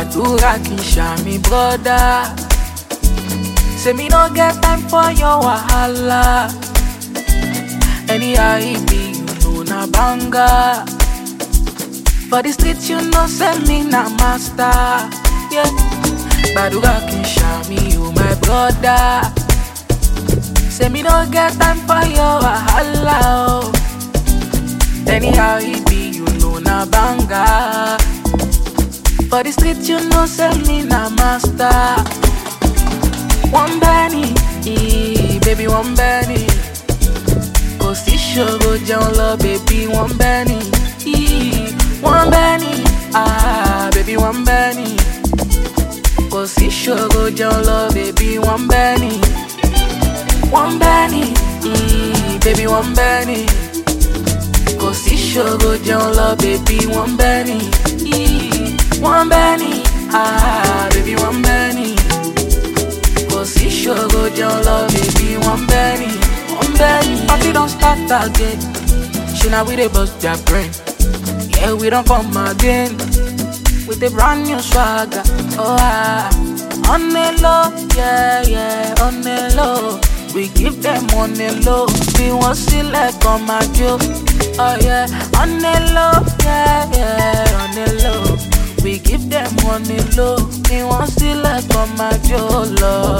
Gbàdúrà kí n ṣàmì brother. Say me no get time for your wahala. Anyhow it be, you know na banga. For the street you know say me na master. Yeah. Gbàdúrà kí n ṣàmì, you my brother. Say me no get time for your wahala. Oh. Anyhow it be, you know na banga. For the street you know say me na master. One Benny, baby one Benny. Kò sí ṣòro jẹun lọ, baby one Benny. One Benny, baby one Benny. Kò sí ṣòro jẹun lọ, baby one Benny. One Benny, baby one Benny. Kò sí ṣòro jẹun lọ, baby one Benny. One Benny, baby one Benny. Kò sí ṣòro jẹun lọ, baby one Benny. One Benny. Party don't start again. She now we dey bust their brain. Yeah, we don't come again with a brand new swagger. Oh on the low, yeah, on the low. We give them on the low. We want select on my joke. Oh yeah, on the low, yeah, on the low. We give them on the low. We want select on my joke.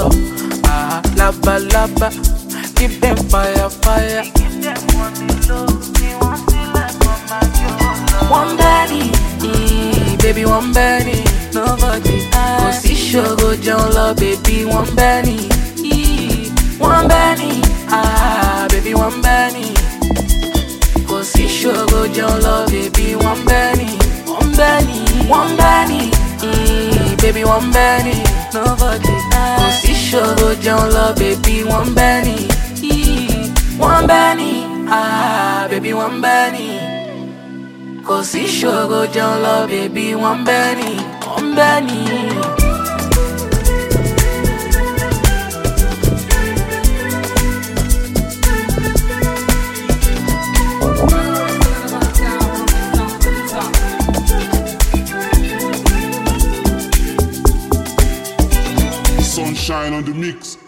Laba laba, give them fire. We give them on the low. We want select on my joke. One Benny, baby one Benny. Nobody kò sí ṣòro jẹun lọ, baby one Benny. One Benny, baby one Benny. Kò sí ṣòro jẹun lọ, baby one Benny. One Benny, one Benny, baby one Benny. Nobody kò sí ṣòro jẹun lọ, baby one Benny. One Benny, baby one Benny. Kò sí ṣòro jẹun lọ, baby one Benny. One Benny. Sunshine on the mix.